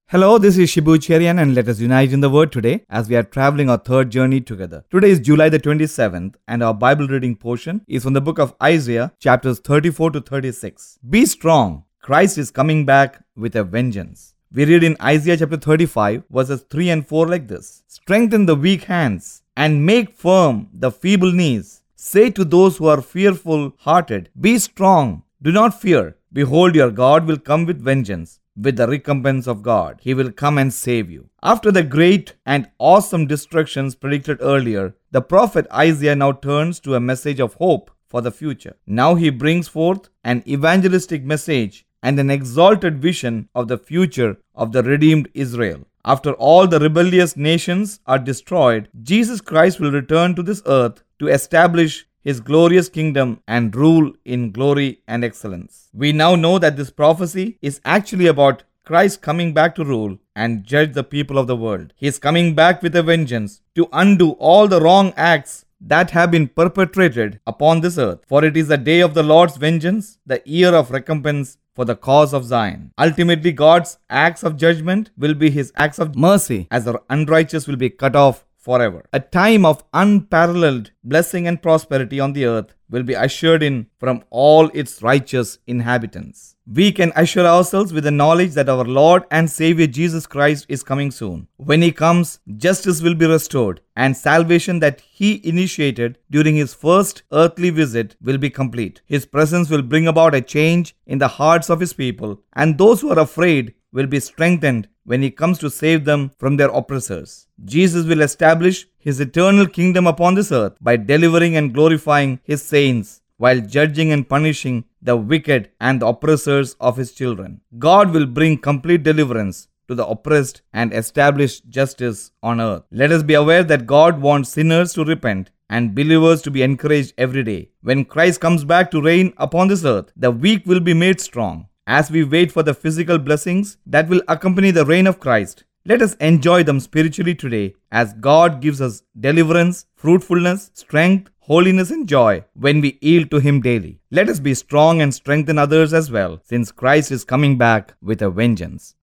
Hello, this is Shibu Cherian and let us unite in the Word today as we are traveling our third journey together. Today is July the 27th and our Bible reading portion is from the book of Isaiah, chapters 34 to 36. Be strong, Christ is coming back with a vengeance. We read in Isaiah chapter 35 verses 3 and 4 like this. Strengthen the weak hands and make firm the feeble knees. Say to those who are fearful-hearted, be strong, do not fear. Behold, your God will come with vengeance. With the recompense of God, He will come and save you. After the great and awesome destructions predicted earlier, the prophet Isaiah now turns to a message of hope for the future. Now he brings forth an evangelistic message and an exalted vision of the future of the redeemed Israel. After all the rebellious nations are destroyed, Jesus Christ will return to this earth to establish His glorious kingdom and rule in glory and excellence. We now know that this prophecy is actually about Christ coming back to rule and judge the people of the world. He is coming back with a vengeance to undo all the wrong acts that have been perpetrated upon this earth. For it is the day of the Lord's vengeance, the year of recompense for the cause of Zion. Ultimately, God's acts of judgment will be His acts of mercy, as the unrighteous will be cut off forever. A time of unparalleled blessing and prosperity on the earth will be ushered in from all its righteous inhabitants. We can assure ourselves with the knowledge that our Lord and Savior Jesus Christ is coming soon. When He comes, justice will be restored and salvation that He initiated during His first earthly visit will be complete. His presence will bring about a change in the hearts of His people, and those who are afraid will be strengthened when He comes to save them from their oppressors. Jesus will establish His eternal kingdom upon this earth by delivering and glorifying His saints while judging and punishing the wicked and the oppressors of His children. God will bring complete deliverance to the oppressed and establish justice on earth. Let us be aware that God wants sinners to repent and believers to be encouraged every day. When Christ comes back to reign upon this earth, the weak will be made strong. As we wait for the physical blessings that will accompany the reign of Christ, let us enjoy them spiritually today as God gives us deliverance, fruitfulness, strength, holiness and joy when we yield to Him daily. Let us be strong and strengthen others as well, since Christ is coming back with a vengeance.